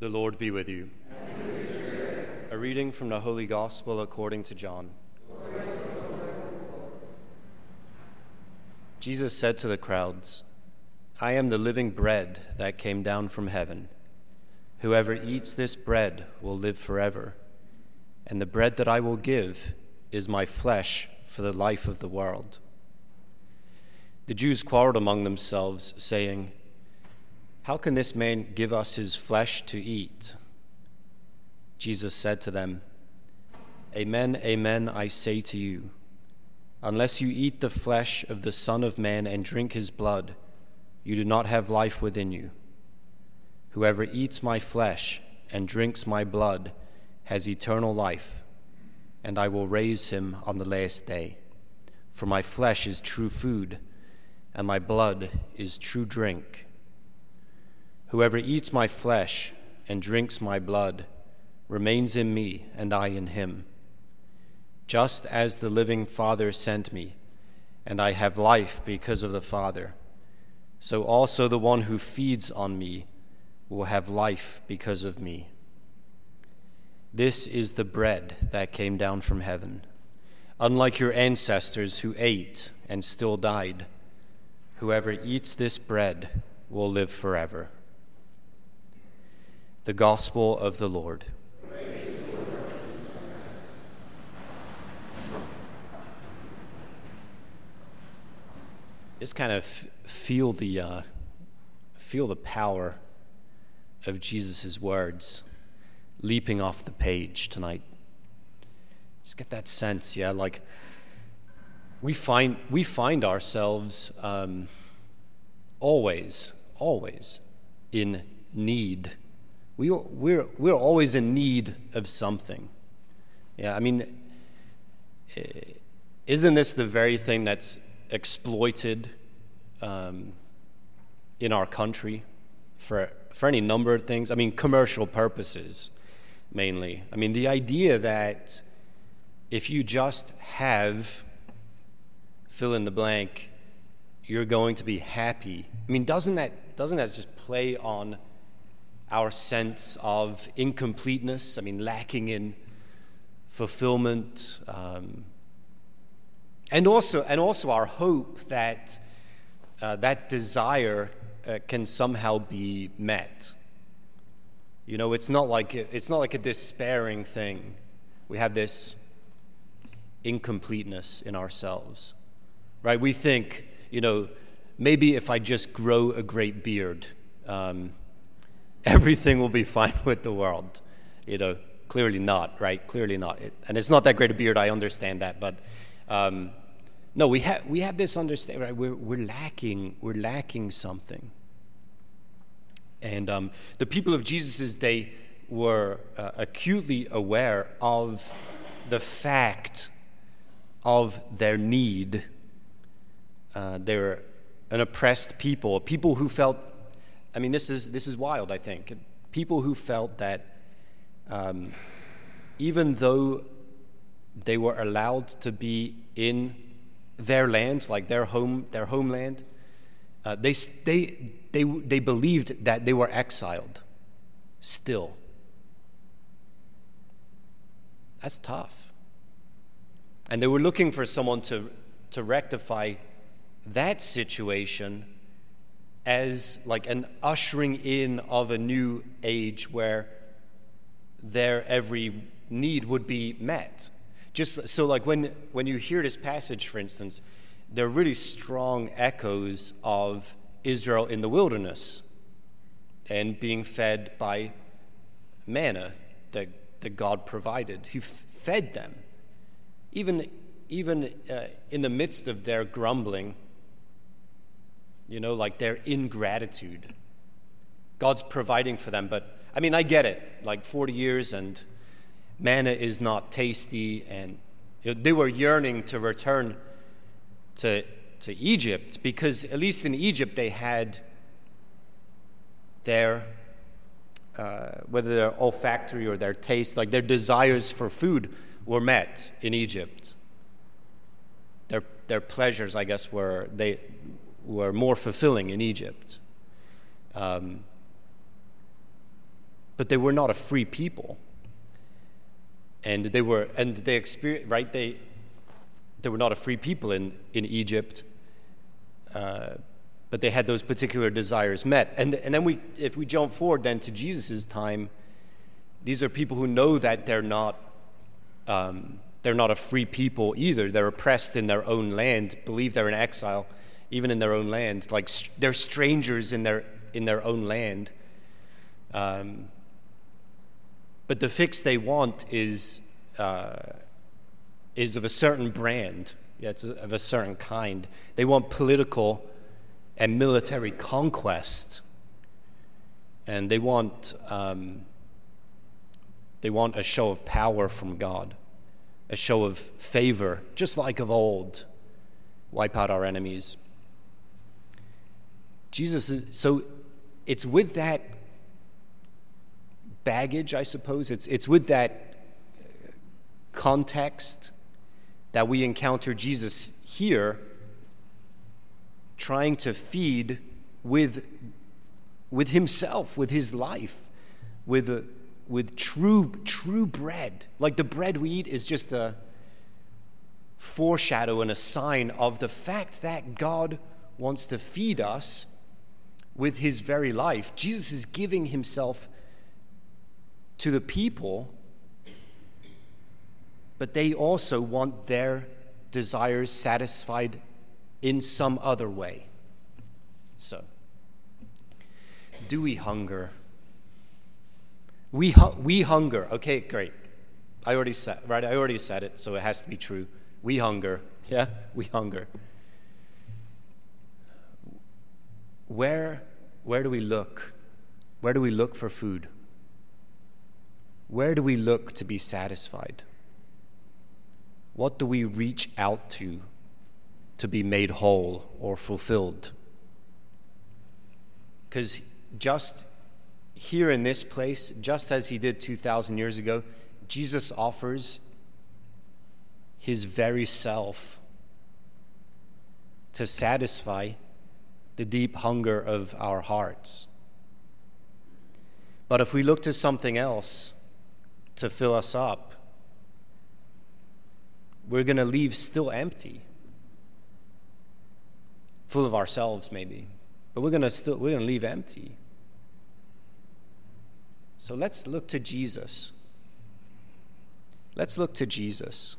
The Lord be with you. And with your spirit. A reading from the Holy Gospel according to John. Glory to the Lord. Jesus said to the crowds, "I am the living bread that came down from heaven. Whoever eats this bread will live forever, and the bread that I will give is my flesh for the life of the world." The Jews quarreled among themselves, saying, "How can this man give us his flesh to eat?" Jesus said to them, "Amen, amen, I say to you, unless you eat the flesh of the Son of Man and drink his blood, you do not have life within you. Whoever eats my flesh and drinks my blood has eternal life, and I will raise him on the last day. For my flesh is true food, and my blood is true drink. Whoever eats my flesh and drinks my blood remains in me, and I in him. Just as the living Father sent me, and I have life because of the Father, so also the one who feeds on me will have life because of me. This is the bread that came down from heaven. Unlike your ancestors who ate and still died, whoever eats this bread will live forever." The Gospel of the Lord. Just kind of feel the power of Jesus' words leaping off the page tonight. Just get that sense, like we find ourselves always in need. We're always in need of something. Yeah, I mean, isn't this the very thing that's exploited in our country for any number of things? I mean, commercial purposes mainly. I mean, the idea that if you just have fill in the blank, you're going to be happy. I mean, doesn't that just play on our sense of incompleteness? I mean, lacking in fulfillment, and also our hope that that desire can somehow be met. You know, it's not like a despairing thing. We have this incompleteness in ourselves, right? We think, maybe if I just grow a great beard, everything will be fine with the world. Clearly not, right? Clearly not. And it's not that great a beard, I understand that, but no, we have this understanding, right? We're lacking something. And the people of Jesus' day were acutely aware of the fact of their need. They were an oppressed people, people who felt, I mean, this is wild, I think. People who felt that even though they were allowed to be in their land, like their homeland, they believed that they were exiled still. That's tough. And they were looking for someone to rectify that situation as like an ushering in of a new age where their every need would be met. Just so like when you hear this passage, for instance, there are really strong echoes of Israel in the wilderness and being fed by manna that God provided. He fed them. Even in the midst of their grumbling, like their ingratitude, God's providing for them. But I mean, I get it, like 40 years and manna is not tasty, and they were yearning to return to Egypt, because at least in Egypt they had their, whether their olfactory or their taste, like their desires for food were met in Egypt. Their pleasures, I guess, were more fulfilling in Egypt. but they were not a free people. And they were not a free people in Egypt, but they had those particular desires met. And then if we jump forward then to Jesus' time, these are people who know that they're not a free people either. They're oppressed in their own land, believe they're in exile, even in their own land. Like they're strangers in their own land. But the fix they want is of a certain brand. Yeah, it's of a certain kind. They want political and military conquest, and they want a show of power from God, a show of favor, just like of old. Wipe out our enemies. So it's with that baggage, I suppose. It's with that context that we encounter Jesus here trying to feed with himself, with his life, with true bread. Like the bread we eat is just a foreshadow and a sign of the fact that God wants to feed us with his very life. Jesus is giving himself to the people, but they also want their desires satisfied in some other way. So, do we hunger? We hunger. Okay, great. I already said it, so it has to be true. We hunger. Yeah, we hunger. Where do we look? Where do we look for food? Where do we look to be satisfied? What do we reach out to be made whole or fulfilled? Because just here in this place, just as he did 2,000 years ago, Jesus offers his very self to satisfy the deep hunger of our hearts. But if we look to something else to fill us up, we're going to leave still empty, full of ourselves maybe, but we're going to leave empty. So let's look to Jesus. Let's look to Jesus,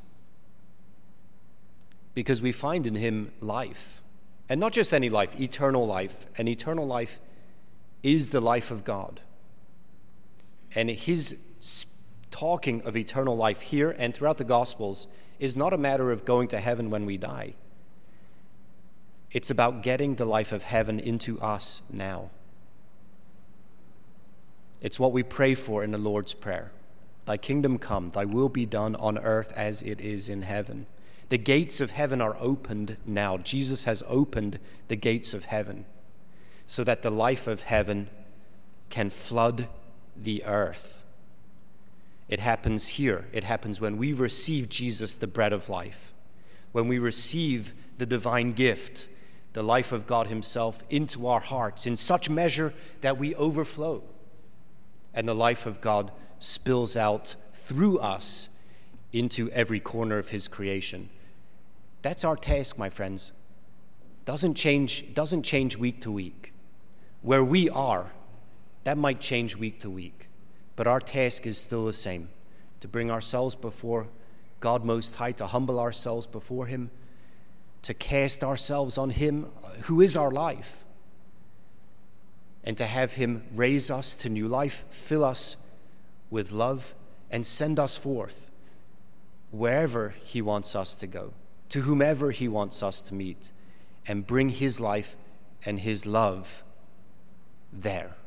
because we find in him life, and not just any life, eternal life. And eternal life is the life of God. And his talking of eternal life here and throughout the Gospels is not a matter of going to heaven when we die. It's about getting the life of heaven into us now. It's what we pray for in the Lord's Prayer. Thy kingdom come, thy will be done on earth as it is in heaven. The gates of heaven are opened now. Jesus has opened the gates of heaven so that the life of heaven can flood the earth. It happens here. It happens when we receive Jesus, the bread of life, when we receive the divine gift, the life of God himself, into our hearts in such measure that we overflow, and the life of God spills out through us into every corner of his creation. That's our task, my friends. Doesn't change week to week. Where we are, that might change week to week. But our task is still the same, to bring ourselves before God Most High, to humble ourselves before him, to cast ourselves on him who is our life, and to have him raise us to new life, fill us with love, and send us forth wherever he wants us to go, to whomever he wants us to meet, and bring his life and his love there.